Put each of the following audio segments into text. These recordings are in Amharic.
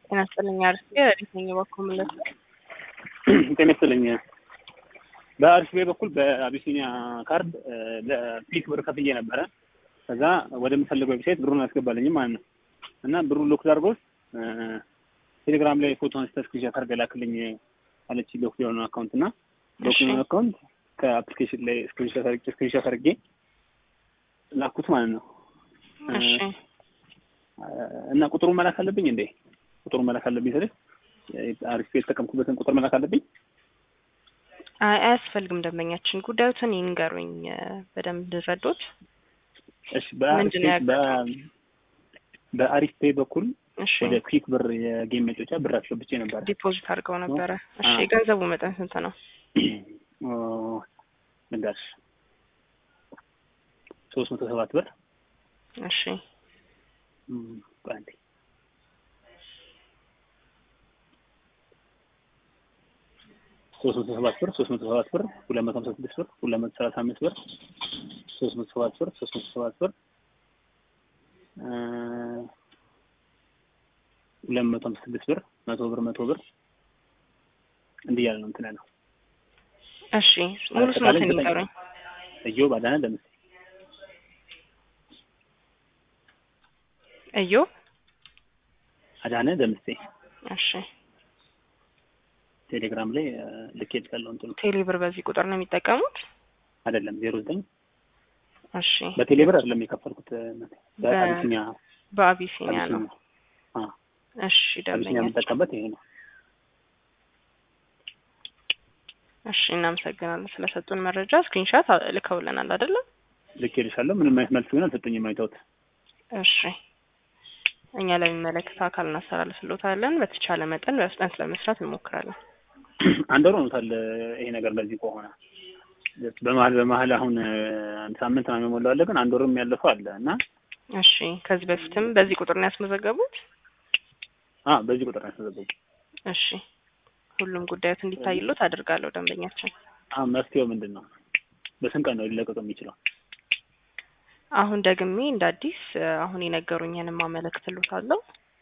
ጤና ይስጥልኝ አርሴ ረዲተኛ በኩልለት ጤና ይስጥልኝ። በአርሴ በኩል በአቢሲኒያ ካርድ ለፒክ ብር ከፍዬ ነበረ። ከዛ ወደምፈልገው ዌብሳይት ብሩን አስገባልኝ ማለት ነው። እና ብሩ ሎክ አድርጎት ቴሌግራም ላይ ፎቶ አንስተህ ስክሪንሾት አድርገህ ላክልኝ አለች። ሎክ የሆነ አካውንት እና ሎክ የሆነ አካውንት ከአፕሊኬሽን ላይ ስክሪንሾት አድርጌ ላኩት ማለት ነው። እሺ እና ቁጥሩን መላክ አለብኝ እንዴ? ቁጥሩን መላክ አለብኝ ስለዚህ አሪፍ የተጠቀምኩበትን ቁጥር መላክ አለብኝ? አያስፈልግም። ደንበኛችን ጉዳዩን ይንገሩኝ በደንብ እንድረዱት። እሺ በአሪፍ ፔይ በኩል ወደ ኩዊክ ብር የጌም መጫወቻ ብር አስገብቼ ነበር። ዲፖዚት አድርገው ነበረ። እሺ የገንዘቡ መጠን ስንት ነው? እንዳልሽ 307 ብር። እሺ ባንዴ 307 ብር 256 ብር 235 ብር 307 ብር 307 ብር 256 ብር 100 ብር እንዲህ ያለ ነው እንትን ያለው። እሺ ሙሉ ስሙን ይንገሩኝ። እዮብ አዳነ ደምሴ። እዮብ አዳነ ደምሴ። እሺ ቴሌግራም ላይ ልኬት ካለው እንትን ቴሌብር በዚህ ቁጥር ነው የሚጠቀሙት? አይደለም 09 እሺ በቴሌብር አይደለም የከፈልኩት በአቢሲኒያ ነው። እሺ ደምኛ የምጠቀምበት ይሄ ነው። እሺ እናመሰግናለን ስለሰጡን መረጃ። ስክሪንሾት ልከውልናል አይደል? ልኬልሻለሁ። ምንም አይነት መልስ ሆነ ሰጡኝ የማይተውት። እሺ እኛ ለሚመለከት አካል እናስተላልፍልዎታለን። በተቻለ መጠን በፍጥነት ለመስራት እንሞክራለን። አንድ ወር ሆኖታል ይሄ ነገር በዚህ ከሆነ በመሀል አሁን አንድ ሳምንት ነው የሞላው አለ፣ ግን አንድ ወርም ያለፈው አለ እና እሺ ከዚህ በፊትም በዚህ ቁጥር ነው ያስመዘገቡት? በዚህ ቁጥር ነው ያስመዘገቡት። እሺ ሁሉም ጉዳዮች እንዲታይሉት አድርጋለሁ ደንበኛችን። መፍትሄው ምንድን ነው? በስንት ቀን ነው ሊለቀቅ የሚችለው? አሁን ደግሜ እንደ አዲስ አሁን የነገሩኝን ማመለክትልዎታለሁ።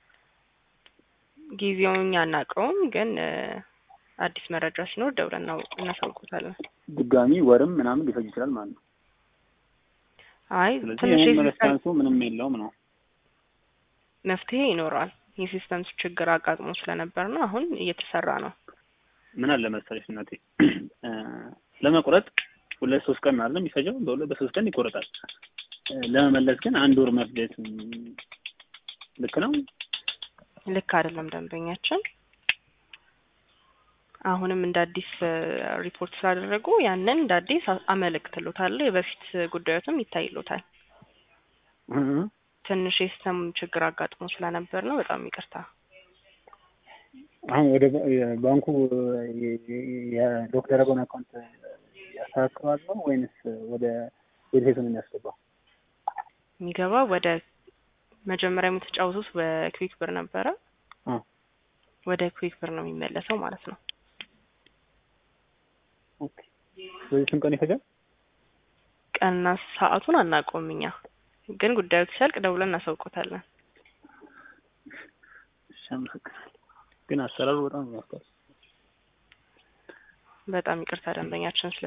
ጊዜውን አናውቀውም፣ ግን አዲስ መረጃ ሲኖር ደውለን እናሳውቅዎታለን። ድጋሚ ወርም ምናምን ሊፈጅ ይችላል ማለት ነው። አይ ትንሽ መለስታንሱ ምንም የለውም ነው። መፍትሄ ይኖራል። የሲስተም ችግር አጋጥሞ ስለነበር ነው። አሁን እየተሰራ ነው። ምን አለ መሰለሽ እናቴ ለመቁረጥ 2-3 ቀን አይደለም የሚፈጀው፣ በ3 ቀን ይቆረጣል። ለመመለስ ግን አንድ ወር መፍጀት ልክ ነው? ልክ አይደለም ደንበኛችን። አሁንም እንደ አዲስ ሪፖርት ስላደረጉ ያንን እንደ አዲስ አመለክትልዎታለሁ። የበፊት ጉዳዮችም ይታይልዎታል። ትንሽ የሲስተም ችግር አጋጥሞ ስለነበር ነው። በጣም ይቅርታ። አሁን ወደ ባንኩ የዶክተር አጎን አካውንት ያስተካክላል ወይንስ ወደ ቤተሰብ ነው የሚያስገባው? የሚገባው ወደ መጀመሪያ የምትጫወቱት በኩዊክ ብር ነበረ። ወደ ኩዊክ ብር ነው የሚመለሰው ማለት ነው። ኦኬ። ስለዚህ ስንት ቀን ይፈጃል? ቀንና ሰዓቱን አናውቀውም እኛ፣ ግን ጉዳዩ ሲያልቅ ደውለን እናሳውቅዎታለን። ግን አሰራሩ በጣም ያስጠላል። በጣም ይቅርታ ደንበኛችን